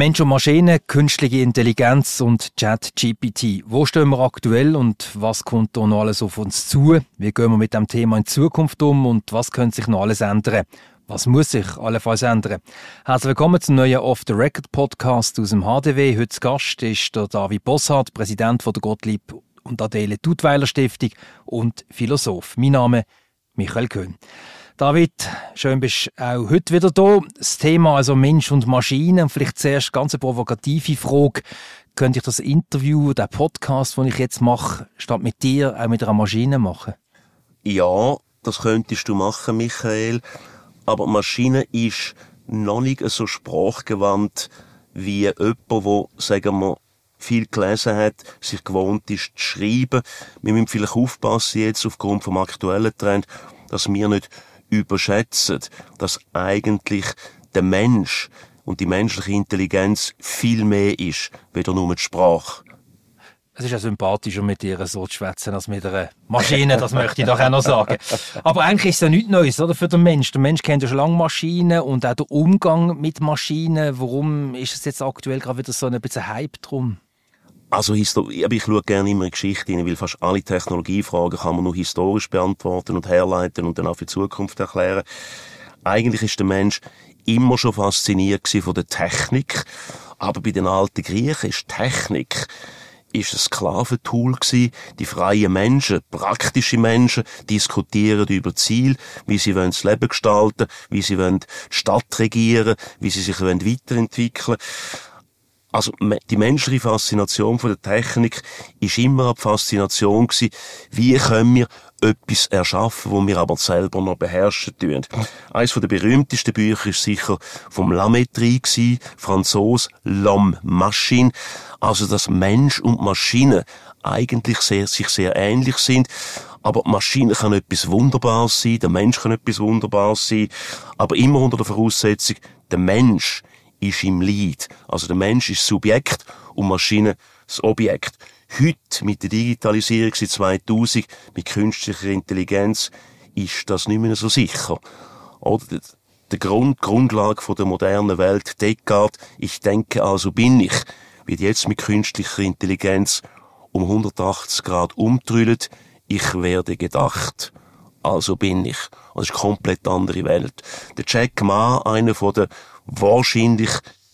Mensch und Maschine, künstliche Intelligenz und ChatGPT. Wo stehen wir aktuell und was kommt da noch alles auf uns zu? Wie gehen wir mit dem Thema in Zukunft um und was könnte sich noch alles ändern? Was muss sich allenfalls ändern? Herzlich willkommen zum neuen Off-the-Record-Podcast aus dem HDW. Heute zu Gast ist der David Bossart, Präsident von der Gottlieb und Adele Duttweiler Stiftung und Philosoph. Mein Name Michael Köhn. David, schön bist du auch heute wieder da. Das Thema also Mensch und Maschine. Vielleicht zuerst ganz eine provokative Frage. Könnte ich das Interview, den Podcast, den ich jetzt mache, statt mit dir auch mit einer Maschine machen? Ja, das könntest du machen, Michael. Aber die Maschine ist noch nicht so sprachgewandt wie jemand, der, sagen wir, viel gelesen hat, sich gewohnt ist zu schreiben. Wir müssen vielleicht aufpassen jetzt aufgrund vom aktuellen Trend, dass wir nicht überschätzen, dass eigentlich der Mensch und die menschliche Intelligenz viel mehr ist, weder nur die Sprache. Es ist ja sympathischer, mit dir so zu schwätzen, als mit einer Maschine, das möchte ich doch auch noch sagen. Aber eigentlich ist es ja nichts Neues, oder, für den Menschen. Der Mensch kennt ja schon lange Maschinen und auch der Umgang mit Maschinen. Warum ist es jetzt aktuell gerade wieder so ein bisschen Hype drum? Also, ich schaue gerne immer in Geschichte rein, weil fast alle Technologiefragen kann man nur historisch beantworten und herleiten und dann auch für die Zukunft erklären. Eigentlich ist der Mensch immer schon fasziniert von der Technik, aber bei den alten Griechen ist Technik ein Sklaventool gewesen. Die freien Menschen, praktische Menschen, diskutieren über Ziel, wie sie das Leben gestalten, wie sie die Stadt regieren, wie sie sich weiterentwickeln. Also, die menschliche Faszination von der Technik ist immer eine Faszination gewesen, wie können wir etwas erschaffen, wo wir aber selber noch beherrschen tun. Eines der berühmtesten Bücher ist sicher vom Lametrie gewesen, Franzose, L'Homme Machine. Also, dass Mensch und Maschine eigentlich sich sehr ähnlich sind. Aber die Maschine kann etwas Wunderbares sein, der Mensch kann etwas Wunderbares sein. Aber immer unter der Voraussetzung, der Mensch ist im Lead. Also der Mensch ist das Subjekt und die Maschine das Objekt. Heute, mit der Digitalisierung seit 2000, mit künstlicher Intelligenz, ist das nicht mehr so sicher. Oder die Grundlage der modernen Welt, Descartes, ich denke, also bin ich, wird jetzt mit künstlicher Intelligenz um 180 Grad umtrüllt, ich werde gedacht. Also bin ich. Das ist eine komplett andere Welt. Der Jack Ma, einer der wahrscheinlich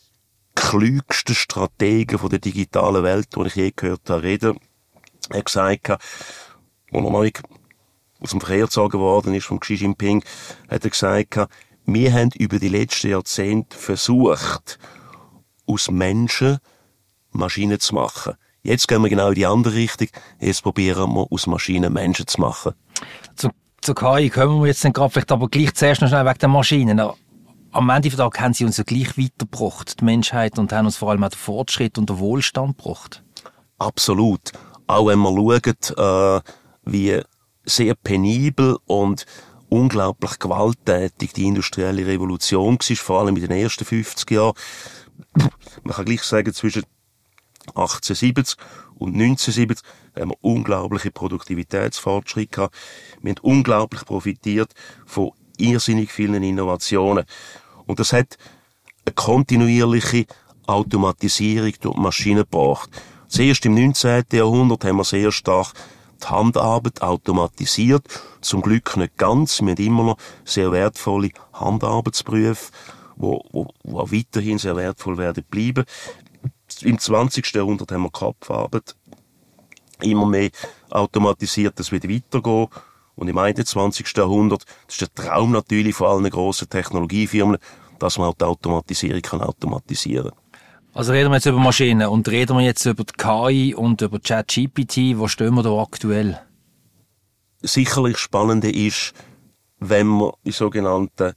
klügsten Strategen der digitalen Welt, die ich je gehört habe, reden, hat gesagt, als er noch nicht aus dem Verkehr gezogen worden ist von Xi Jinping, hat er gesagt, wir haben über die letzten Jahrzehnte versucht, aus Menschen Maschinen zu machen. Jetzt gehen wir genau in die andere Richtung. Jetzt probieren wir, aus Maschinen Menschen zu machen. Zur KI kommen wir jetzt dann gerade, vielleicht aber gleich zuerst noch schnell wegen der Maschinen. Am Ende des Tages haben sie uns ja gleich weitergebracht, die Menschheit, und haben uns vor allem auch den Fortschritt und den Wohlstand gebracht. Absolut. Auch wenn man schaut, wie sehr penibel und unglaublich gewalttätig die industrielle Revolution war, vor allem in den ersten 50 Jahren. Man kann gleich sagen, zwischen 1870 und 1970 haben wir unglaubliche Produktivitätsfortschritte gehabt. Wir haben unglaublich profitiert von irrsinnig vielen Innovationen. Und das hat eine kontinuierliche Automatisierung durch die Maschinen gebracht. Zuerst im 19. Jahrhundert haben wir sehr stark die Handarbeit automatisiert. Zum Glück nicht ganz. Wir haben immer noch sehr wertvolle Handarbeitsberufe, die auch weiterhin sehr wertvoll werden bleiben. Im 20. Jahrhundert haben wir Kopfarbeit immer mehr automatisiert, das wird weitergehen. Und im 21. Jahrhundert, das ist der Traum natürlich von allen grossen Technologiefirmen, dass man auch die Automatisierung automatisieren kann. Also reden wir jetzt über Maschinen und reden wir jetzt über die KI und über ChatGPT. Wo stehen wir da aktuell? Sicherlich Spannende ist, wenn man die sogenannten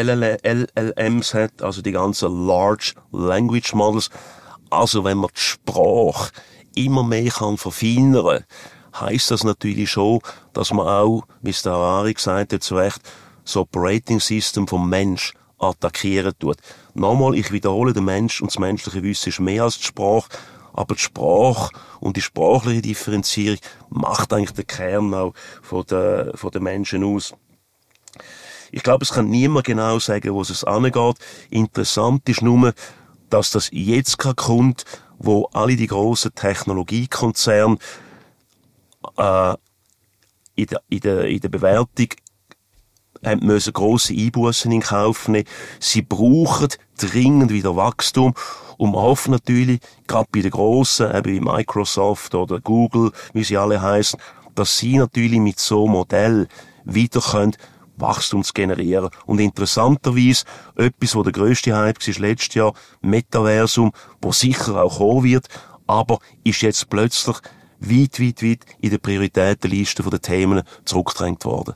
LLMs hat, also die ganzen Large Language Models. Also wenn man die Sprache immer mehr verfeinern kann, heisst das natürlich schon, dass man auch, wie es der Harari gesagt hat, zu Recht, das Operating System vom Mensch attackieren tut. Nochmal, ich wiederhole, der Mensch und das menschliche Wissen ist mehr als die Sprache, aber die Sprache und die sprachliche Differenzierung macht eigentlich den Kern auch von den Menschen aus. Ich glaube, es kann niemand genau sagen, wo es angeht. Interessant ist nur, dass das jetzt gerade kommt, wo alle die grossen Technologiekonzerne in der Bewertung haben müssen grosse Einbußen in Kauf nehmen. Sie brauchen dringend wieder Wachstum und man hofft natürlich, gerade bei den Grossen, eben wie Microsoft oder Google, wie sie alle heißen, dass sie natürlich mit so einem Modell wieder können Wachstum zu generieren. Und interessanterweise, etwas, wo der grösste Hype war letztes Jahr, Metaversum, wo sicher auch kommen wird, aber ist jetzt plötzlich weit in der Prioritätenliste der Themen zurückgedrängt worden.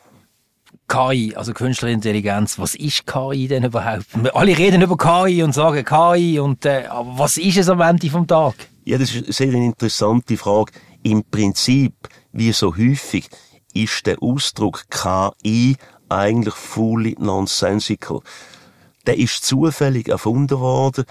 KI, also Künstliche Intelligenz, was ist KI denn überhaupt? Alle reden über KI und sagen KI, aber was ist es am Ende vom Tag? Ja, das ist eine sehr interessante Frage. Im Prinzip, wie so häufig, ist der Ausdruck KI eigentlich fully nonsensical. Der ist zufällig erfunden worden,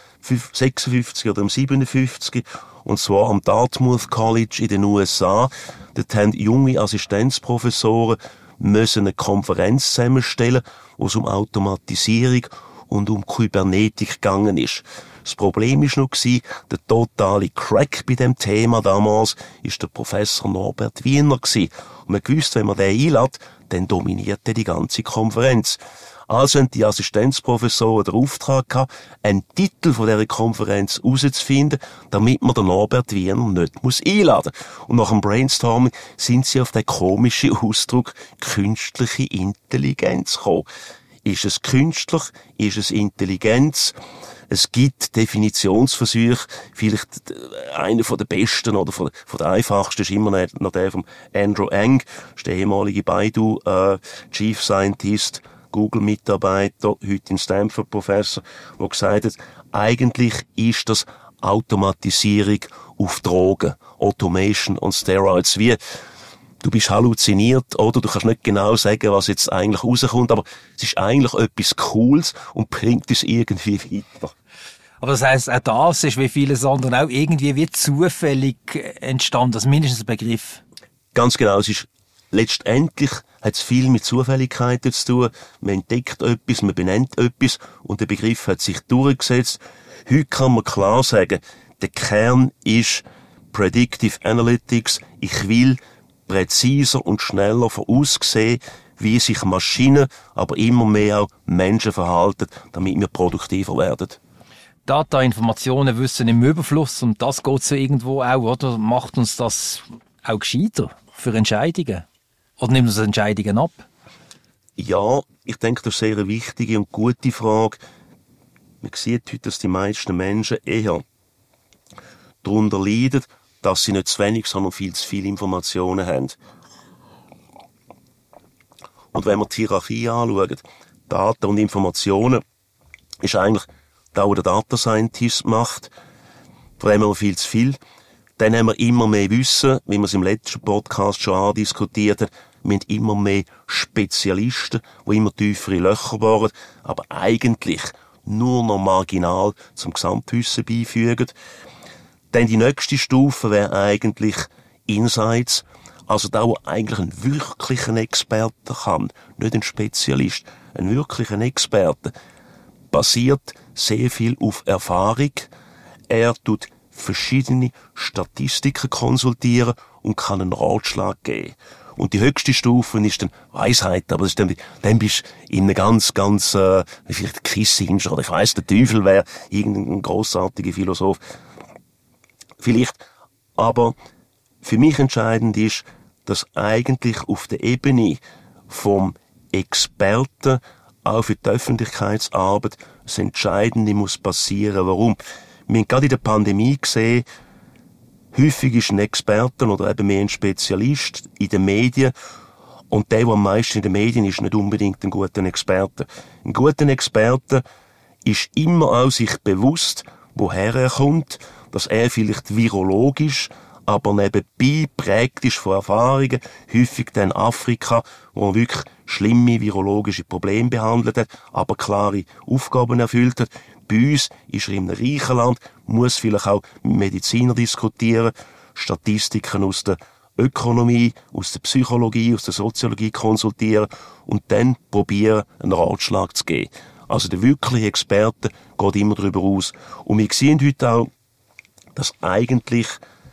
56 oder 57, und zwar am Dartmouth College in den USA. Dort haben junge Assistenzprofessoren müssen eine Konferenz zusammenstellen, wo es um Automatisierung und um Kybernetik gegangen ist. Das Problem ist noch gewesen, der totale Crack bei dem Thema damals ist der Professor Norbert Wiener gewesen. Und man gewusst, wenn man den einlädt, dann dominiert er die ganze Konferenz. Also haben die Assistenzprofessoren den Auftrag gehabt, einen Titel von dieser Konferenz herauszufinden, damit man den Norbert Wiener nicht einladen muss. Und nach dem Brainstorming sind sie auf den komischen Ausdruck künstliche Intelligenz gekommen. Ist es künstlich? Ist es Intelligenz? Es gibt Definitionsversuche, vielleicht einer von der besten oder von der einfachsten ist immer noch der von Andrew Ng, ist der ehemalige Baidu Chief Scientist, Google-Mitarbeiter, heute in Stanford Professor, der gesagt hat, eigentlich ist das Automatisierung auf Drogen, Automation on Steroids, wie du bist halluziniert, oder du kannst nicht genau sagen, was jetzt eigentlich rauskommt, aber es ist eigentlich etwas Cooles und bringt uns irgendwie weiter. Aber das heisst, auch das ist wie vieles andere auch irgendwie wie zufällig entstanden, also mindestens ein Begriff. Ganz genau, es ist letztendlich hat es viel mit Zufälligkeiten zu tun. Man entdeckt etwas, man benennt etwas und der Begriff hat sich durchgesetzt. Heute kann man klar sagen, der Kern ist Predictive Analytics. Ich will präziser und schneller voraussehen, wie sich Maschinen, aber immer mehr auch Menschen verhalten, damit wir produktiver werden. Data, Informationen, Wissen im Überfluss und das geht so irgendwo auch, oder? Macht uns das auch gescheiter für Entscheidungen? Oder nimmt uns Entscheidungen ab? Ja, ich denke, das ist eine sehr wichtige und gute Frage. Man sieht heute, dass die meisten Menschen eher darunter leiden, dass sie nicht zu wenig, sondern viel zu viele Informationen haben. Und wenn wir die Hierarchie anschauen, Daten und Informationen, ist eigentlich das, was der Data Scientist macht. Von dem haben wir viel zu viel. Dann haben wir immer mehr Wissen, wie wir es im letzten Podcast schon andiskutiert haben. Wir haben immer mehr Spezialisten, die immer tiefere Löcher bohren, aber eigentlich nur noch marginal zum Gesamtwissen beifügen. Dann die nächste Stufe wäre eigentlich Insights, also da, wo eigentlich ein wirklicher Experte kann, nicht ein Spezialist, ein wirklicher Experte, basiert sehr viel auf Erfahrung. Er tut verschiedene Statistiken konsultieren und kann einen Ratschlag geben. Und die höchste Stufe ist dann Weisheit, aber das ist dann bist du in einem ganz, vielleicht Kissinger oder ich weiss, der Teufel wäre irgendein grossartiger Philosoph. Vielleicht. Aber für mich entscheidend ist, dass eigentlich auf der Ebene vom Experten auch für die Öffentlichkeitsarbeit das Entscheidende muss passieren. Warum? Wir haben gerade in der Pandemie gesehen, häufig ist ein Experte oder eben mehr ein Spezialist in den Medien und der am meisten in den Medien ist, nicht unbedingt ein guter Experte. Ein guter Experte ist immer auch sich bewusst, woher er kommt, dass er vielleicht virologisch, aber nebenbei prägt ist von Erfahrungen, häufig dann Afrika, wo er wirklich schlimme virologische Probleme behandelt hat, aber klare Aufgaben erfüllt hat. Bei uns ist er in einem reichen Land, muss vielleicht auch mit Medizinern diskutieren, Statistiken aus der Ökonomie, aus der Psychologie, aus der Soziologie konsultieren und dann probieren, einen Ratschlag zu geben. Also der wirkliche Experte geht immer darüber aus. Und wir sehen heute auch, dass eigentlich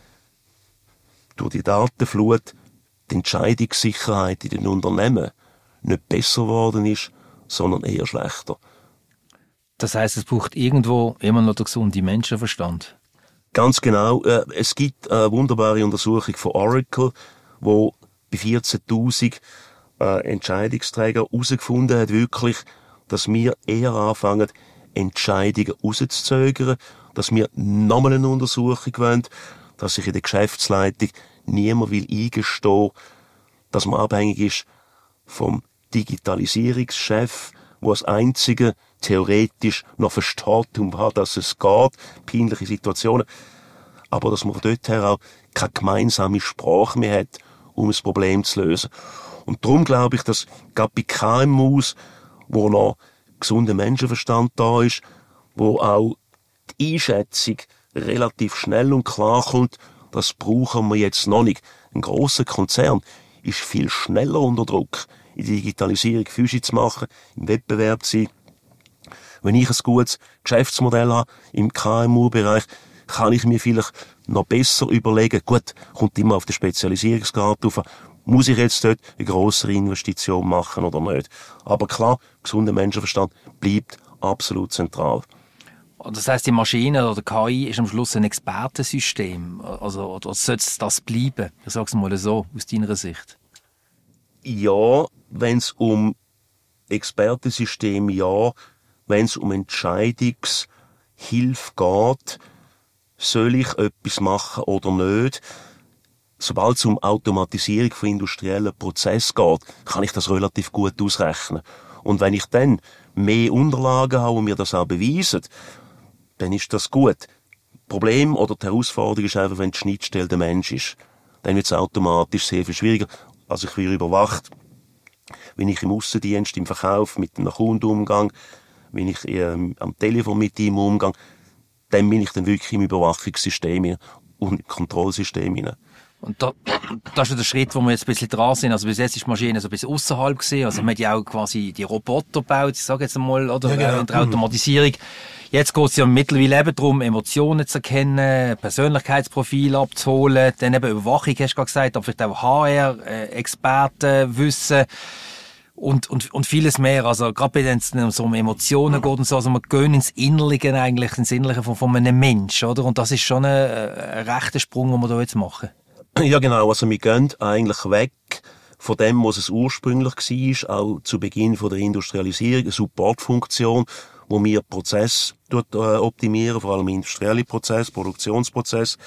durch die Datenflut die Entscheidungssicherheit in den Unternehmen nicht besser geworden ist, sondern eher schlechter. Das heisst, es braucht irgendwo immer noch den gesunden Menschenverstand. Ganz genau. Es gibt eine wunderbare Untersuchung von Oracle, wo bei 14.000 Entscheidungsträger herausgefunden hat, wirklich, dass wir eher anfangen, Entscheidungen rauszuzögern, dass wir nochmal eine Untersuchung wollen, dass sich in der Geschäftsleitung niemand will eingestehen, dass man abhängig ist vom Digitalisierungschef, wo als einzige theoretisch noch versteht, um was es geht, peinliche Situationen, aber dass man von dort her auch keine gemeinsame Sprache mehr hat, um das Problem zu lösen. Und darum glaube ich, dass gerade bei KMUs, wo noch gesunder Menschenverstand da ist, wo auch die Einschätzung relativ schnell und klar kommt, das brauchen wir jetzt noch nicht. Ein grosser Konzern ist viel schneller unter Druck, in die Digitalisierung Füße zu machen, im Wettbewerb zu sein. Wenn ich ein gutes Geschäftsmodell habe im KMU-Bereich, kann ich mir vielleicht noch besser überlegen, gut, kommt immer auf den Spezialisierungsgrad drauf an, muss ich jetzt dort eine grossere Investition machen oder nicht? Aber klar, gesunder Menschenverstand bleibt absolut zentral. Das heisst, die Maschine oder KI ist am Schluss ein Expertensystem. Also, oder sollte es das bleiben? Ich sage es mal so, aus deiner Sicht. Ja, wenn es um Expertensystem, ja. Wenn es um Entscheidungshilfe geht, soll ich etwas machen oder nicht? Sobald es um Automatisierung von industriellen Prozessen geht, kann ich das relativ gut ausrechnen. Und wenn ich dann mehr Unterlagen habe und mir das auch beweisen, dann ist das gut. Das Problem oder die Herausforderung ist einfach, wenn die Schnittstelle der Mensch ist. Dann wird es automatisch sehr viel schwieriger. Also ich werde überwacht, wenn ich im Aussendienst, im Verkauf, mit einem Kunden umgehe, wenn ich am Telefon mit ihm umgehe, dann bin ich dann wirklich im Überwachungssystem und im Kontrollsystem. Und das ist ja der Schritt, wo wir jetzt ein bisschen dran sind. Also bis jetzt ist die Maschine so ein bisschen ausserhalb gesehen. Also man hat ja auch quasi die Roboter gebaut, ich sage jetzt einmal, oder? Ja, genau. In der Automatisierung. Jetzt geht es ja mittlerweile eben darum, Emotionen zu erkennen, Persönlichkeitsprofil abzuholen, dann eben Überwachung, hast du gerade gesagt, aber vielleicht auch HR, Expertenwissen und vieles mehr. Also gerade wenn es so um Emotionen geht und so, also wir gehen ins Innerliche eigentlich, ins Innerliche von einem Menschen, oder? Und das ist schon ein rechter Sprung, den wir da jetzt machen. Ja genau, also wir gehen eigentlich weg von dem, was es ursprünglich war, auch zu Beginn von der Industrialisierung, eine Supportfunktion, wo wir Prozesse optimieren, vor allem industrielle Prozesse, Produktionsprozesse.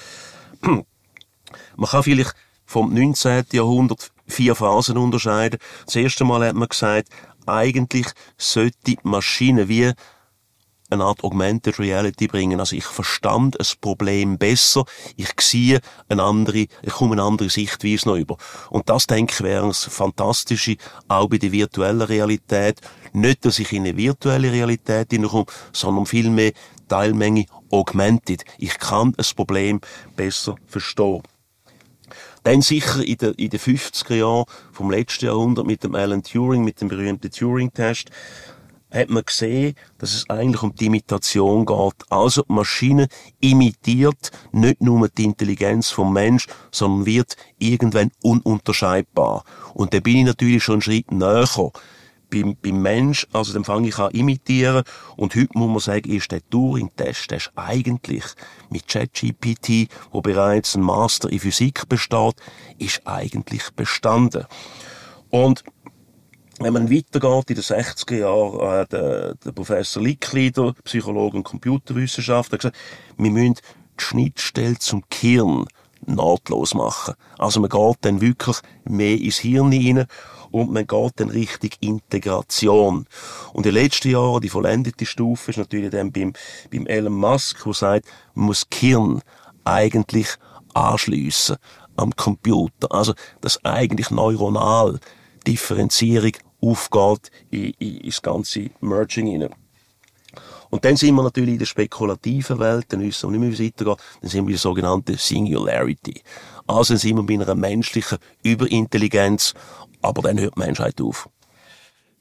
Man kann vielleicht vom 19. Jahrhundert 4 Phasen unterscheiden. Das erste Mal hat man gesagt, eigentlich sollte die Maschine wie eine Art Augmented Reality bringen. Also ich verstand ein Problem besser, ich sehe ich komme eine andere Sichtweise noch über. Und das, denke ich, wäre das Fantastische, auch bei der virtuellen Realität. Nicht, dass ich in eine virtuelle Realität hineinkomme, sondern vielmehr Teilmenge augmented. Ich kann ein Problem besser verstehen. Dann sicher in den 50er Jahren vom letzten Jahrhundert mit dem Alan Turing, mit dem berühmten Turing-Test, hat man gesehen, dass es eigentlich um die Imitation geht. Also die Maschine imitiert nicht nur die Intelligenz vom Mensch, sondern wird irgendwann ununterscheidbar. Und da bin ich natürlich schon einen Schritt näher beim Mensch, also dann fange ich an imitieren. Und heute muss man sagen, ist der Turing-Test, der ist eigentlich mit ChatGPT, wo bereits ein Master in Physik besteht, ist eigentlich bestanden. Und wenn man weitergeht, in den 60er Jahren, der Professor Lickli, der Psychologe und Computerwissenschaftler, hat gesagt, wir müssen die Schnittstelle zum Gehirn nahtlos machen. Also man geht dann wirklich mehr ins Hirn hinein und man geht dann Richtung Integration. Und in den letzten Jahren, die vollendete Stufe, ist natürlich dann beim Elon Musk, der sagt, man muss das Gehirn eigentlich anschliessen am Computer. Also, dass eigentlich neuronal Differenzierung aufgeht ins ganze Merging hinein. Und dann sind wir natürlich in der spekulativen Welt, dann wissen wir nicht mehr, wie es weitergeht, dann sind wir in der sogenannten Singularity. Also sind wir bei einer menschlichen Überintelligenz, aber dann hört die Menschheit auf.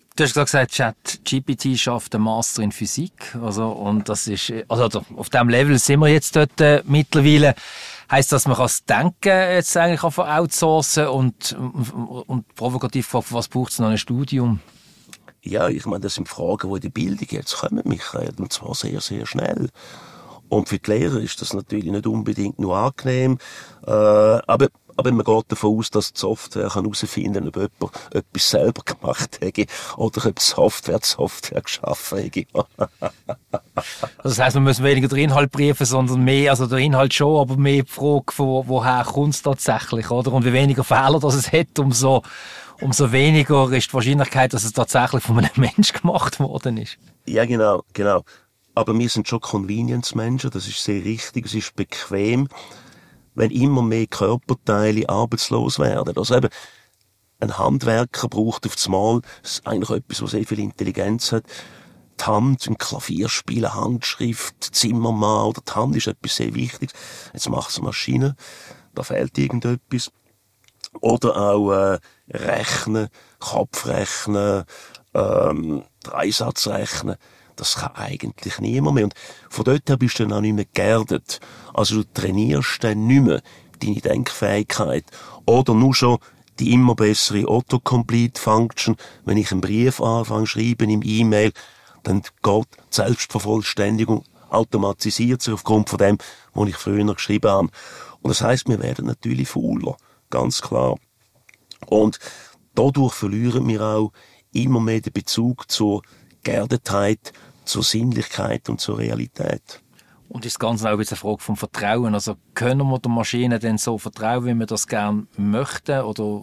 Du hast gesagt, ChatGPT schafft einen Master in Physik. Und das ist, auf diesem Level sind wir jetzt dort mittlerweile. Heisst das, man kann das Denken jetzt eigentlich auch outsourcen und provokativ gefragt, was braucht es noch ein Studium? Ja, ich meine, das sind Fragen, die in der Bildung jetzt kommen, Michael, und zwar sehr, sehr schnell. Und für die Lehrer ist das natürlich nicht unbedingt nur angenehm, aber man geht davon aus, dass die Software herausfinden kann, ob jemand etwas selber gemacht hat oder ob die Software geschaffen hat. Das heisst, man muss weniger den Inhalt prüfen, sondern mehr, also der Inhalt schon, aber mehr die Frage, woher kommt es tatsächlich, oder? Und wie weniger Fehler das es hat, umso weniger ist die Wahrscheinlichkeit, dass es tatsächlich von einem Menschen gemacht worden ist. Ja, genau. Aber wir sind schon Convenience-Menschen, das ist sehr richtig, es ist bequem, wenn immer mehr Körperteile arbeitslos werden. Also eben, ein Handwerker braucht auf das Mal eigentlich etwas, was sehr viel Intelligenz hat. Die Hand, ein Klavierspielen, Handschrift, Zimmermann oder die Hand ist etwas sehr Wichtiges. Jetzt macht es eine Maschine, da fehlt irgendetwas. Oder auch Rechnen, Kopfrechnen, Dreisatzrechnen. Das kann eigentlich niemand mehr. Und von dort her bist du dann auch nicht mehr geerdet. Also du trainierst dann nicht mehr deine Denkfähigkeit. Oder nur schon die immer bessere Autocomplete-Function. Wenn ich einen Brief anfange zu schreiben im E-Mail, dann geht die Selbstvervollständigung automatisiert sich aufgrund von dem, was ich früher geschrieben habe. Und das heisst, wir werden natürlich fauler. Ganz klar. Und dadurch verlieren wir auch immer mehr den Bezug zur Geerdetheit, zur Sinnlichkeit und zur Realität. Und ist das Ganze auch jetzt eine Frage vom Vertrauen? Also können wir der Maschine denn so vertrauen, wie wir das gerne möchten? Oder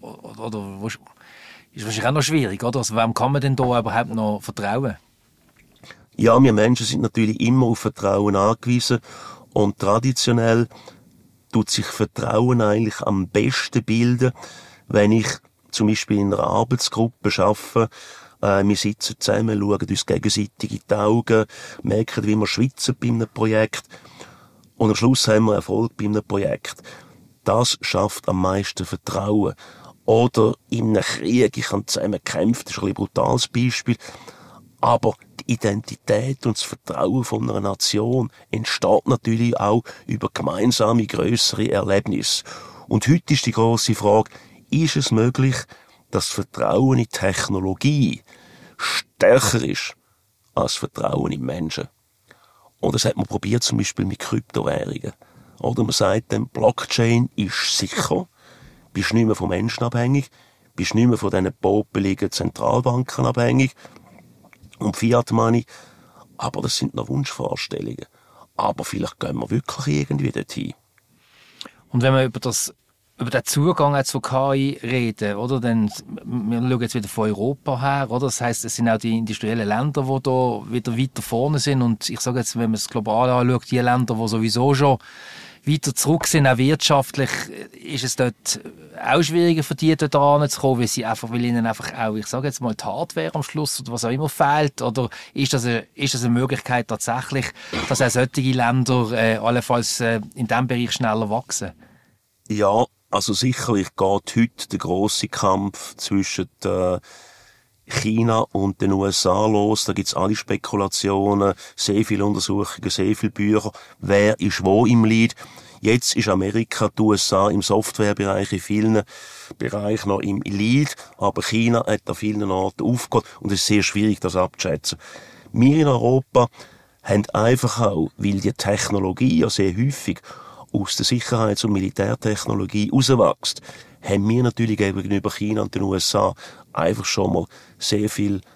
ist wahrscheinlich auch noch schwierig, oder? Also wem kann man denn da überhaupt noch vertrauen? Ja, wir Menschen sind natürlich immer auf Vertrauen angewiesen. Und traditionell tut sich Vertrauen eigentlich am besten bilden, wenn ich zum Beispiel in einer Arbeitsgruppe arbeite. Wir sitzen zusammen, schauen uns gegenseitig in die Augen, merken, wie wir schwitzen bei einem Projekt. Und am Schluss haben wir Erfolg bei einem Projekt. Das schafft am meisten Vertrauen. Oder in einem Krieg, ich habe zusammen gekämpft, das ist ein brutales Beispiel. Aber die Identität und das Vertrauen von einer Nation entsteht natürlich auch über gemeinsame, grössere Erlebnisse. Und heute ist die grosse Frage, ist es möglich, dass Vertrauen in Technologie stärker ist als Vertrauen in Menschen? Und das hat man probiert, zum Beispiel mit Kryptowährungen. Oder man sagt dann, Blockchain ist sicher, bist nicht mehr von Menschen abhängig, bist nicht mehr von diesen popeligen Zentralbanken abhängig und Fiat Money. Aber das sind noch Wunschvorstellungen. Aber vielleicht gehen wir wirklich irgendwie dorthin. Und wenn wir über den Zugang zu KI reden, oder? Dann, wir schauen jetzt wieder von Europa her, oder? Das heisst, es sind auch die industriellen Länder, die da wieder weiter vorne sind. Und ich sage jetzt, wenn man es global anschaut, die Länder, die sowieso schon weiter zurück sind, auch wirtschaftlich, ist es dort auch schwieriger für die, dort ranzukommen, weil ihnen einfach auch, ich sage jetzt mal, die Hardware am Schluss oder was auch immer fehlt? Oder ist das eine Möglichkeit tatsächlich, dass auch solche Länder allenfalls in diesem Bereich schneller wachsen? Ja, also sicherlich geht heute der grosse Kampf zwischen China und den USA los. Da gibt's alle Spekulationen, sehr viele Untersuchungen, sehr viele Bücher. Wer ist wo im Lead? Jetzt ist Amerika, die USA im Softwarebereich, in vielen Bereichen noch im Lead, aber China hat an vielen Orten aufgehört und es ist sehr schwierig, das abzuschätzen. Wir in Europa haben einfach auch, weil die Technologie ja sehr häufig aus der Sicherheits- und Militärtechnologie rauswächst, haben wir natürlich gegenüber China und den USA einfach schon mal sehr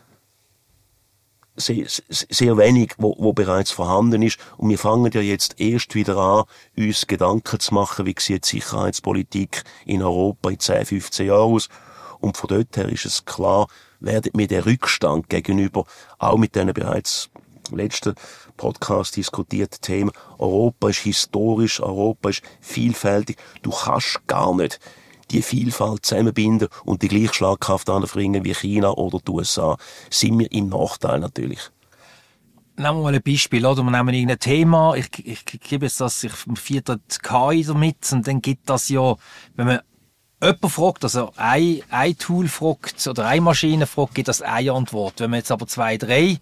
wenig, wo bereits vorhanden ist. Und wir fangen ja jetzt erst wieder an, uns Gedanken zu machen, wie sieht die Sicherheitspolitik in Europa in 10, 15 Jahren aus. Und von dort her ist es klar, werden wir den Rückstand gegenüber, auch mit diesen bereits letzten Podcast diskutierte Themen, Europa ist historisch, Europa ist vielfältig. Du kannst gar nicht die Vielfalt zusammenbinden und die gleiche Schlagkraft anbringen wie China oder die USA. Sind wir im Nachteil natürlich. Nehmen wir mal ein Beispiel, oder? Wir nehmen irgendein Thema, ich gebe jetzt das, ich vierte KI damit und dann gibt das ja, wenn man jemand fragt, also ein Tool fragt oder eine Maschine fragt, gibt das eine Antwort. Wenn man jetzt aber 2, 3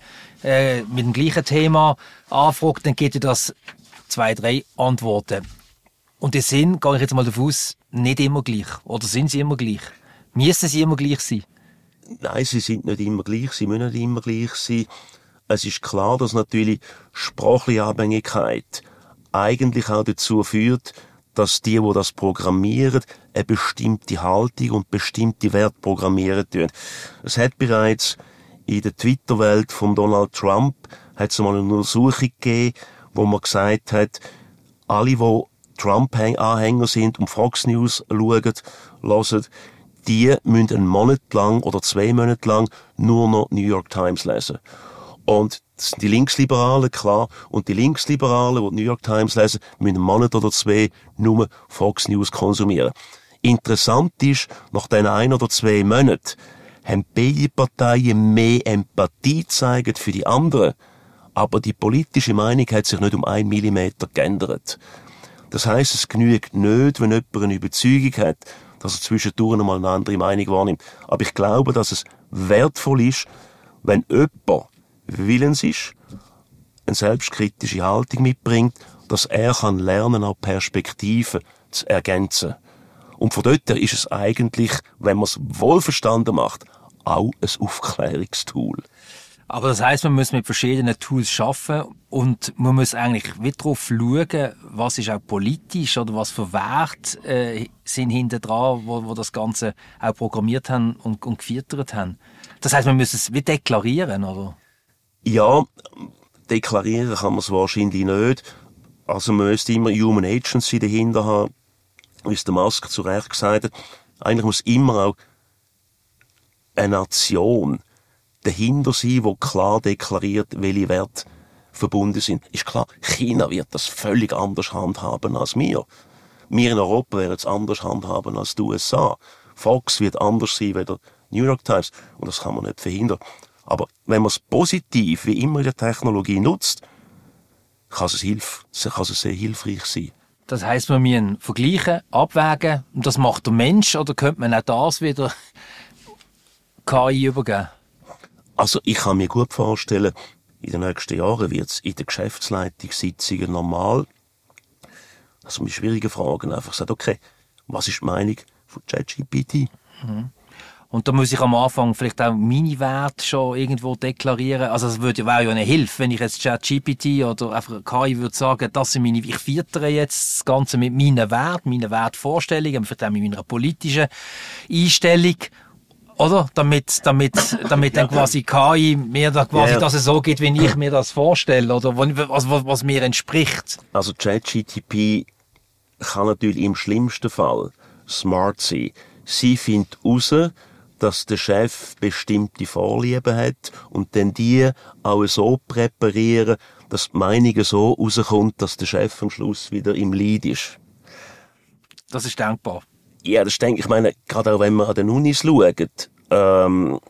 mit dem gleichen Thema anfragt, dann gibt das 2, 3 Antworten. Und die sind, gehe ich jetzt mal davon aus, nicht immer gleich. Oder sind sie immer gleich? Müssen sie immer gleich sein? Nein, sie sind nicht immer gleich, sie müssen nicht immer gleich sein. Es ist klar, dass natürlich sprachliche Abhängigkeit eigentlich auch dazu führt, dass die das programmieren, eine bestimmte Haltung und bestimmte Werte programmieren tun. Es hat bereits in der Twitter-Welt von Donald Trump hat es mal eine Untersuchung gegeben, wo man gesagt hat, alle, die Trump-Anhänger sind und Fox News schauen, hören, die müssen einen Monat lang oder 2 Monate lang nur noch New York Times lesen. Und das sind die Linksliberalen, klar. Und die Linksliberalen, die New York Times lesen, müssen einen Monat oder 2 nur Fox News konsumieren. Interessant ist, nach diesen 1 oder 2 Monaten haben beide Parteien mehr Empathie gezeigt für die anderen. Aber die politische Meinung hat sich nicht um 1 Millimeter geändert. Das heisst, es genügt nicht, wenn jemand eine Überzeugung hat, dass er zwischendurch einmal eine andere Meinung wahrnimmt. Aber ich glaube, dass es wertvoll ist, wenn jemand willens ist, eine selbstkritische Haltung mitbringt, dass er kann lernen, auch Perspektiven zu ergänzen. Und von dort her ist es eigentlich, wenn man es wohlverstanden macht, auch ein Aufklärungstool. Aber das heisst, man muss mit verschiedenen Tools arbeiten und man muss eigentlich wieder darauf schauen, was ist auch politisch oder was für Werte sind hinter dran, wo das Ganze auch programmiert haben und gefiltert haben. Das heisst, man muss es wie deklarieren, oder? Ja, deklarieren kann man es wahrscheinlich nicht. Also man müsste immer Human Agency dahinter haben, wie es der Musk zu Recht gesagt hat. Eigentlich muss immer auch eine Nation dahinter sein, die klar deklariert, welche Werte verbunden sind. Ist klar, China wird das völlig anders handhaben als wir. Wir in Europa werden es anders handhaben als die USA. Fox wird anders sein wie der New York Times. Und das kann man nicht verhindern. Aber wenn man es positiv, wie immer in der Technologie nutzt, kann es sehr hilfreich sein. Das heisst, wir müssen vergleichen, abwägen. Und das macht der Mensch, oder könnte man auch das wieder KI übergeben? Also ich kann mir gut vorstellen, in den nächsten Jahren wird es in den Geschäftsleitungssitzungen normal, also mit schwierigen Fragen einfach sagt, okay, was ist die Meinung von ChatGPT? Und da muss ich am Anfang vielleicht auch meine Werte schon irgendwo deklarieren. Also es wäre ja eine Hilfe, wenn ich jetzt ChatGPT oder einfach KI würde sagen, das sind ich filtere jetzt das Ganze mit meinen Wertvorstellungen, vielleicht auch mit meiner politischen Einstellung. Oder? Damit dann quasi KI mir da quasi, dass es so geht, wie ich mir das vorstelle, oder was mir entspricht. Also ChatGPT kann natürlich im schlimmsten Fall smart sein. Sie findet heraus, dass der Chef bestimmte Vorlieben hat und dann die auch so präparieren, dass die Meinung so rauskommt, dass der Chef am Schluss wieder im Lead ist. Das ist denkbar. Ja, das denke ich. Meine, gerade auch wenn man an den Unis schaut, können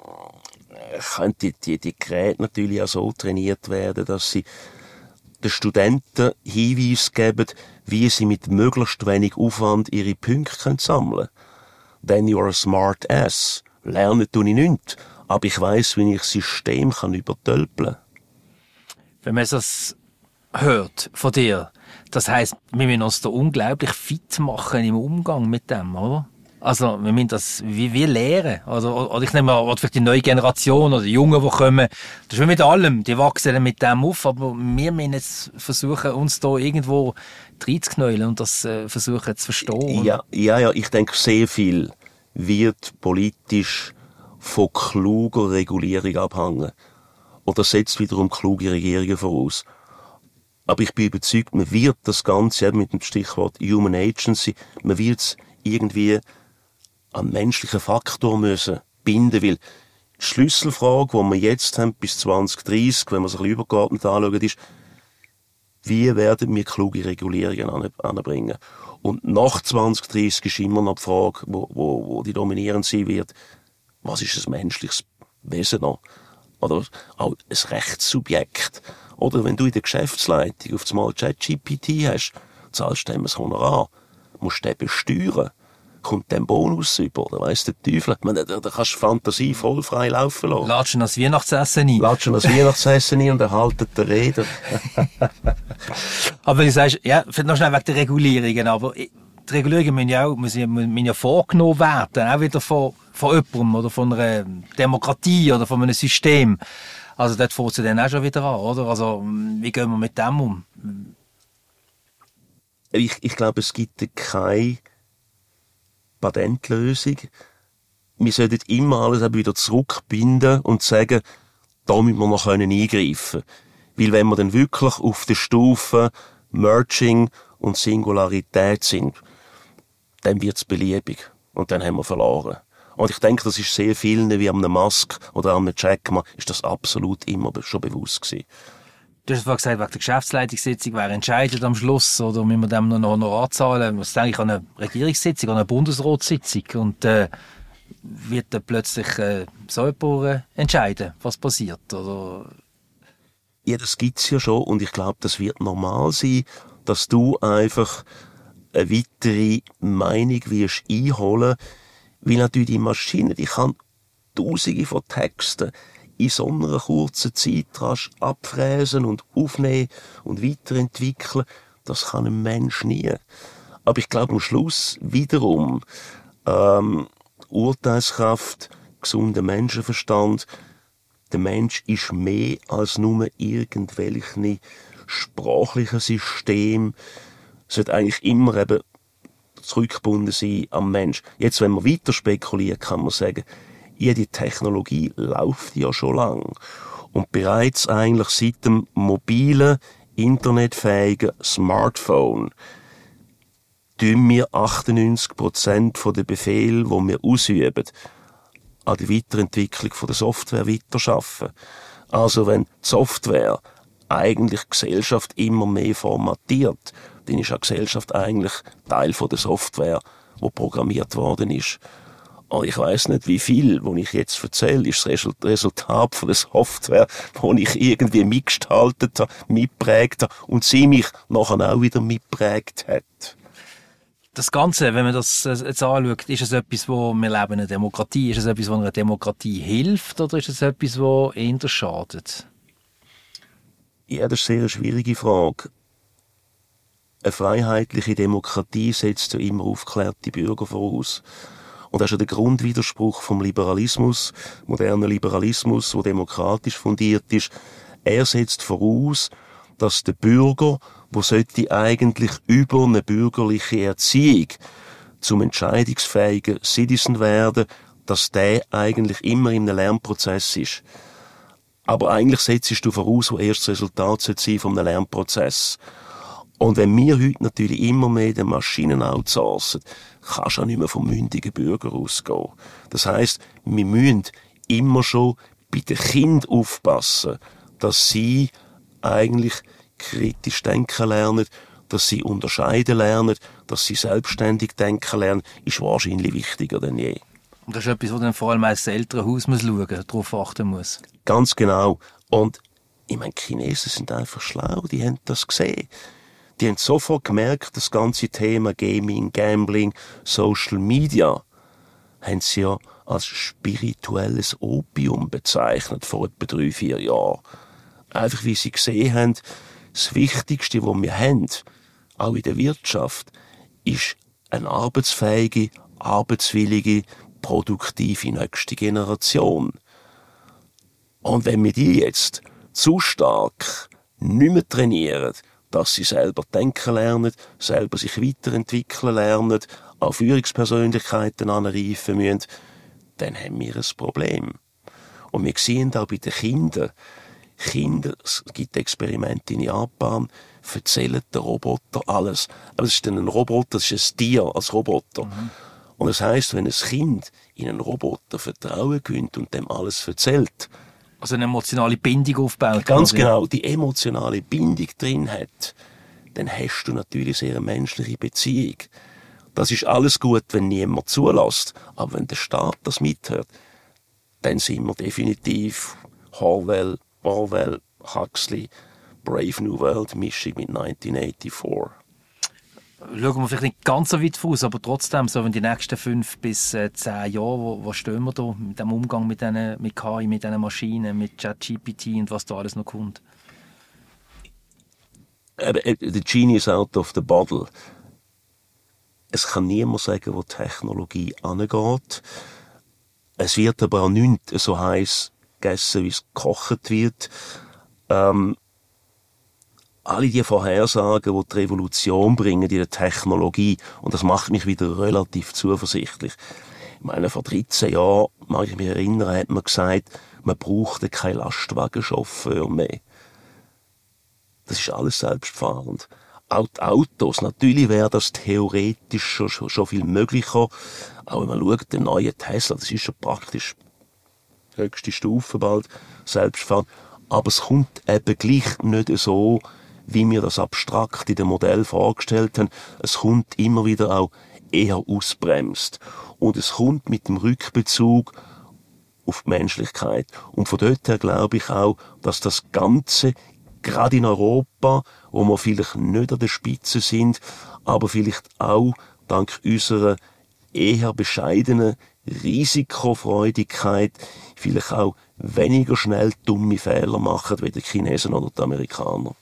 die Geräte natürlich auch so trainiert werden, dass sie den Studenten Hinweise geben, wie sie mit möglichst wenig Aufwand ihre Punkte sammeln können. Then you are a smart ass. Lernen tue ich nichts, aber ich weiss, wie ich das System übertölpeln kann. Wenn man das hört von dir, das heisst, wir müssen uns da unglaublich fit machen im Umgang mit dem, oder? Also, wir müssen das wie lehren. Oder ich nehme mal, vielleicht die neue Generation oder die Jungen, die kommen, das ist wie mit allem, die wachsen dann mit dem auf, aber wir müssen jetzt versuchen, uns da irgendwo reinzuknäulen und das versuchen zu verstehen. Ja, ich denke, sehr viel wird politisch von kluger Regulierung abhängen. Und das setzt wiederum kluge Regierungen voraus. Aber ich bin überzeugt, man wird das Ganze mit dem Stichwort Human Agency, man wird es irgendwie an menschlichen Faktor müssen binden, weil die Schlüsselfrage, die wir jetzt haben, bis 2030, wenn man sich ein bisschen übergeordnet anschaut, ist, wie werden wir kluge Regulierungen anbringen? Und nach 2030 ist immer noch die Frage, wo die dominierend sein wird, was ist ein menschliches Wesen noch? Oder auch ein Rechtssubjekt. Oder wenn du in der Geschäftsleitung auf einmal ChatGPT hast, zahlst du dem ein Honorar, musst du den besteuern. kommt der Bonus über, oder weiss der Teufel. Ich meine, da kannst du Fantasie voll frei laufen lassen. Latschen das Weihnachtsessen ein. Latschen das Weihnachtsessen ein und erhalten die Rede. Aber wenn du sagst, ja, vielleicht noch schnell wegen der Regulierungen, aber die Regulierungen müssen ja vorgenommen werden, auch wieder von jemandem oder von einer Demokratie oder von einem System. Also dort fängt es dann auch schon wieder an, oder? Also wie gehen wir mit dem um? Ich glaube, es gibt keine Patentlösung. Wir sollten immer alles wieder zurückbinden und sagen, da müssen wir noch eingreifen können. Weil wenn wir dann wirklich auf der Stufe Merging und Singularität sind, dann wird es beliebig. Und dann haben wir verloren. Und ich denke, das ist sehr vielen, wie an einem Musk oder an einem Jackma, ist das absolut immer schon bewusst gewesen. Du hast vorhin gesagt, wegen der Geschäftsleitungssitzung, wer entscheidet am Schluss, oder müssen wir dem noch ein Honorar zahlen? Das ist eigentlich an einer Regierungssitzung, an einer Bundesratssitzung. Und wird dann plötzlich so jemand entscheiden, was passiert? Oder? Ja, das gibt's ja schon. Und ich glaube, das wird normal sein, dass du einfach eine weitere Meinung wirst einholen, weil natürlich die Maschine, die kann Tausende von Texten in so einer kurzen Zeit rasch abfräsen und aufnehmen und weiterentwickeln. Das kann ein Mensch nie. Aber ich glaube am Schluss wiederum Urteilskraft, gesunder Menschenverstand. Der Mensch ist mehr als nur irgendwelche sprachlichen Systeme. Es sollte eigentlich immer eben zurückgebunden sein am Mensch. Jetzt, wenn man weiter spekuliert, kann man sagen, ja, die Technologie läuft ja schon lang. Und bereits eigentlich seit dem mobilen, internetfähigen Smartphone tun wir 98% der Befehle, die wir ausüben, an die Weiterentwicklung der Software weiterarbeiten. Also wenn die Software eigentlich die Gesellschaft immer mehr formatiert, dann ist auch die Gesellschaft eigentlich Teil der Software, die programmiert worden ist. Und ich weiss nicht, wie viel, was ich jetzt erzähle, ist das Resultat von der Software, die ich irgendwie mitgestaltet habe, mitgeprägt habe und sie mich nachher auch wieder mitgeprägt hat. Das Ganze, wenn man das jetzt anschaut, ist es etwas, wo wir leben in einer Demokratie? Ist es etwas, was einer Demokratie hilft oder ist es etwas, was eher schadet? Ja, das ist eine sehr schwierige Frage. Eine freiheitliche Demokratie setzt ja immer aufgeklärte Bürger voraus. Und das ist ja der Grundwiderspruch vom Liberalismus, moderner Liberalismus, der demokratisch fundiert ist. Er setzt voraus, dass der Bürger, wo sollte eigentlich über eine bürgerliche Erziehung zum entscheidungsfähigen Citizen werden, dass der eigentlich immer in einem Lernprozess ist. Aber eigentlich setzt du voraus, wo erst das Resultat sein von einem Lernprozess. Und wenn wir heute natürlich immer mehr den Maschinen outsourcen, kannst du auch nicht mehr vom mündigen Bürger ausgehen. Das heisst, wir müssen immer schon bei den Kindern aufpassen, dass sie eigentlich kritisch denken lernen, dass sie unterscheiden lernen, dass sie selbstständig denken lernen, ist wahrscheinlich wichtiger denn je. Und das ist etwas, wo dann vor allem als Elternhaus darauf achten muss. Ganz genau. Und ich meine, die Chinesen sind einfach schlau, die haben das gesehen. Die haben sofort gemerkt, das ganze Thema Gaming, Gambling, Social Media, haben sie ja als spirituelles Opium bezeichnet vor etwa 3-4 Jahren. Einfach, wie sie gesehen haben, das Wichtigste, was wir haben, auch in der Wirtschaft, ist eine arbeitsfähige, arbeitswillige, produktive nächste Generation. Und wenn wir die jetzt zu stark nicht mehr trainieren, dass sie selber denken lernen, selber sich weiterentwickeln lernen, auch Führungspersönlichkeiten anreifen müssen, dann haben wir ein Problem. Und wir sehen auch bei den Kindern, es gibt Experimente in Japan, erzählen den Roboter alles. Aber es ist dann ein Roboter, es ist ein Tier als Roboter. Mhm. Und das heisst, wenn ein Kind in einen Roboter Vertrauen gewinnt und dem alles erzählt, also eine emotionale Bindung aufbaut. Ganz genau, die emotionale Bindung drin hat, dann hast du natürlich sehr eine menschliche Beziehung. Das ist alles gut, wenn niemand zulässt. Aber wenn der Staat das mithört, dann sind wir definitiv Orwell, Huxley, Brave New World Mischung mit 1984. Schauen wir vielleicht nicht ganz so weit voraus, aber trotzdem, so in die nächsten 5 bis 10 Jahre, wo stehen wir da mit dem Umgang mit KI, mit diesen Maschinen, mit ChatGPT und was da alles noch kommt? The genie is out of the bottle. Es kann niemand sagen, wo die Technologie angeht. Es wird aber auch nicht so heiß gegessen, wie es gekocht wird. Alle die Vorhersagen, die Revolution bringen in der Technologie, und das macht mich wieder relativ zuversichtlich. Ich meine, vor 13 Jahren, mag ich mich erinnern, hat man gesagt, man brauchte keinen Lastwagenchauffeur mehr. Das ist alles selbstfahrend. Auch die Autos, natürlich wäre das theoretisch schon viel möglicher. Auch wenn man schaut, der neue Tesla, das ist schon praktisch höchste Stufe bald, selbstfahrend. Aber es kommt eben gleich nicht so, wie wir das abstrakt in dem Modell vorgestellt haben. Es kommt immer wieder auch eher ausbremst. Und es kommt mit dem Rückbezug auf die Menschlichkeit. Und von dort her glaube ich auch, dass das Ganze, gerade in Europa, wo wir vielleicht nicht an der Spitze sind, aber vielleicht auch dank unserer eher bescheidenen Risikofreudigkeit vielleicht auch weniger schnell dumme Fehler machen wie die Chinesen oder die Amerikaner.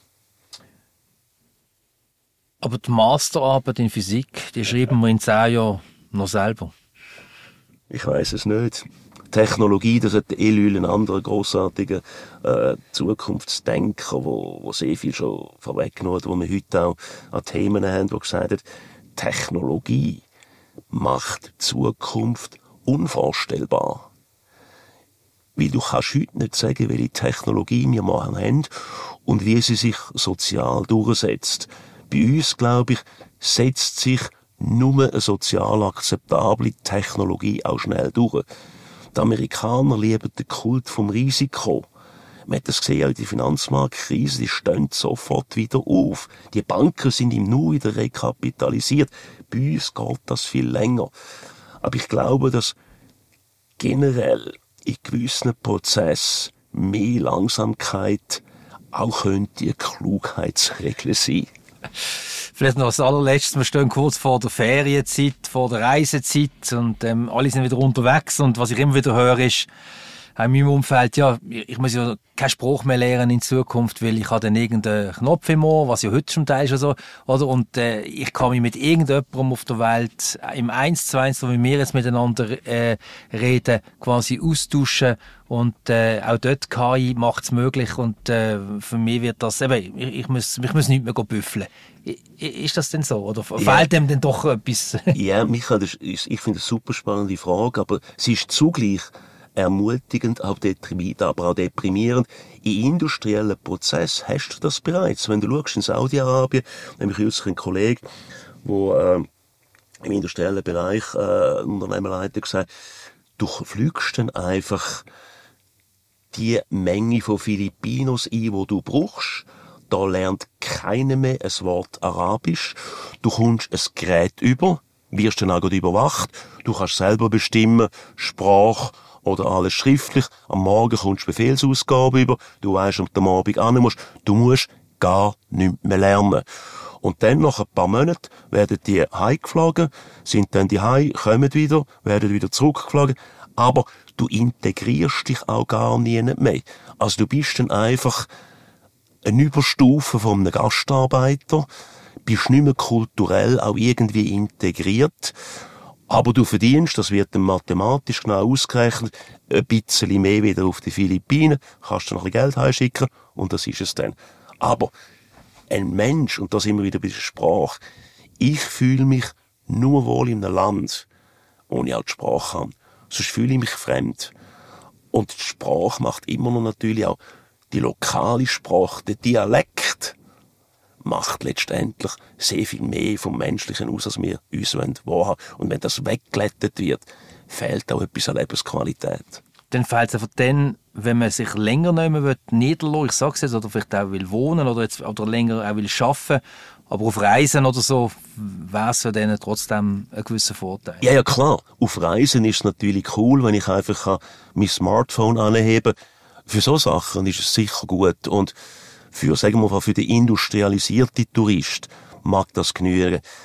Aber die Masterarbeit in Physik, die schreiben wir in 10 Jahren noch selber. Ich weiss es nicht. Technologie, das hat Ellul, ein anderer grossartiger Zukunftsdenker, wo sehr viel schon vorweggenommen hat, wo wir heute auch an Themen haben, die gesagt hat, Technologie macht Zukunft unvorstellbar. Weil du kannst heute nicht sagen, welche Technologie wir morgen haben und wie sie sich sozial durchsetzt. Bei uns, glaube ich, setzt sich nur eine sozial akzeptable Technologie auch schnell durch. Die Amerikaner lieben den Kult vom Risiko. Man hat das gesehen, auch in der Finanzmarktkrise, die stehen sofort wieder auf. Die Banken sind im Nu wieder rekapitalisiert. Bei uns geht das viel länger. Aber ich glaube, dass generell in gewissen Prozessen mehr Langsamkeit auch könnte eine Klugheitsregel sein. Vielleicht noch als allerletztes, wir stehen kurz vor der Ferienzeit, vor der Reisezeit und alle sind wieder unterwegs und was ich immer wieder höre ist, in meinem Umfeld, ja, ich muss ja keinen Spruch mehr lernen in Zukunft, weil ich habe dann irgendeinen Knopf im Ohr, was ja heute zum Teil schon so, oder? Und ich kann mich mit irgendjemandem auf der Welt im 1:1, so wie wir jetzt miteinander reden, quasi austauschen und auch dort KI macht es möglich und für mich wird das, eben, ich muss nicht mehr büffeln. Ist das denn so? Oder fehlt dem denn doch etwas? Ja, Michael, ich finde das eine super spannende Frage, aber sie ist zugleich ermutigend, aber auch deprimierend. In industriellen Prozessen hast du das bereits. Wenn du schaust in Saudi-Arabien, nämlich kürzlich ein Kollege, der im industriellen Bereich Unternehmen leitet, gesagt, du fliegst dann einfach die Menge von Filipinos ein, die du brauchst. Da lernt keiner mehr ein Wort Arabisch. Du kommst ein Gerät über, wirst dann auch überwacht. Du kannst selber bestimmen, Sprache oder alles schriftlich. Am Morgen kommst du Befehlsausgabe über. Du weisst, ob du am Abend hin musst. Du musst gar nichts mehr lernen. Und dann, nach ein paar Monaten, werden die heimgeflogen, sind dann die heim, kommen wieder, werden wieder zurückgeflogen. Aber du integrierst dich auch gar nie mehr. Also du bist dann einfach eine Überstufe von einem Gastarbeiter, bist nicht mehr kulturell auch irgendwie integriert, aber du verdienst, das wird dann mathematisch genau ausgerechnet, ein bisschen mehr wieder auf die Philippinen, kannst du noch ein bisschen Geld heimschicken und das ist es dann. Aber ein Mensch, und da sind wir wieder bei der Sprache, ich fühle mich nur wohl in einem Land, wo ich auch die Sprache habe, sonst fühle ich mich fremd. Und die Sprache macht immer noch natürlich auch die lokale Sprache, der Dialekt, macht letztendlich sehr viel mehr vom Menschlichen aus, als wir uns wahrhaben wollen. Und wenn das wegglättet wird, fehlt auch etwas an Lebensqualität. Dann fehlt es einfach dann, wenn man sich länger nehmen niederlassen, ich sage es jetzt, oder vielleicht auch will wohnen oder länger auch will arbeiten, aber auf Reisen oder so wäre es für denen trotzdem ein gewisser Vorteil. Ja, klar. Auf Reisen ist es natürlich cool, wenn ich einfach mein Smartphone anheben kann. Für so Sachen ist es sicher gut. Und für den industrialisierten Tourist mag das genügen.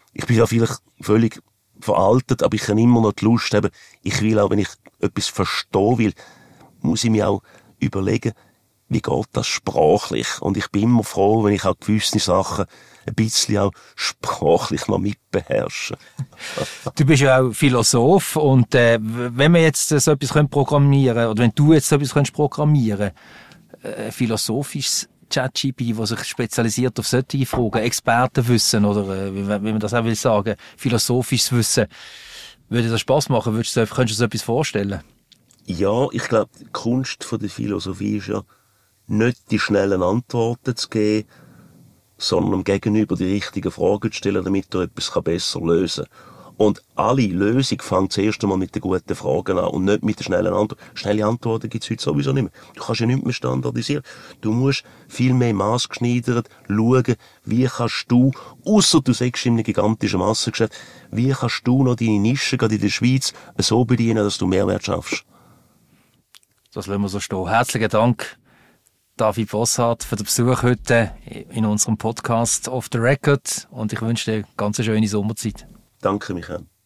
Ich bin ja vielleicht völlig veraltet, aber ich habe immer noch die Lust, eben, ich will auch, wenn ich etwas verstehen will, muss ich mir auch überlegen, wie geht das sprachlich? Und ich bin immer froh, wenn ich auch gewisse Sachen ein bisschen auch sprachlich noch mitbeherrsche. Du bist ja auch Philosoph und wenn wir jetzt so etwas programmieren können, oder wenn du jetzt so etwas programmieren könntest, philosophisches ChatGPT, das sich spezialisiert auf solche Fragen, Expertenwissen oder wie man das auch will sagen, philosophisches Wissen, würde das Spass machen? Könntest du dir so etwas vorstellen? Ja, ich glaube, die Kunst von der Philosophie ist ja, nicht die schnellen Antworten zu geben, sondern dem Gegenüber die richtigen Fragen zu stellen, damit er etwas besser lösen kann. Und alle Lösung fängt zuerst einmal mit den guten Fragen an und nicht mit den schnellen Antworten. Schnelle Antworten gibt es heute sowieso nicht mehr. Du kannst ja nicht mehr standardisieren. Du musst viel mehr maßgeschneidert schauen, wie kannst du, ausser du sagst in einem gigantischen Massengeschäft, wie kannst du noch deine Nische, gerade in der Schweiz, so bedienen, dass du Mehrwert schaffst. Das lassen wir so stehen. Herzlichen Dank, David Bosshardt, für den Besuch heute in unserem Podcast Off the Record und ich wünsche dir eine ganz schöne Sommerzeit. Danke, Michael.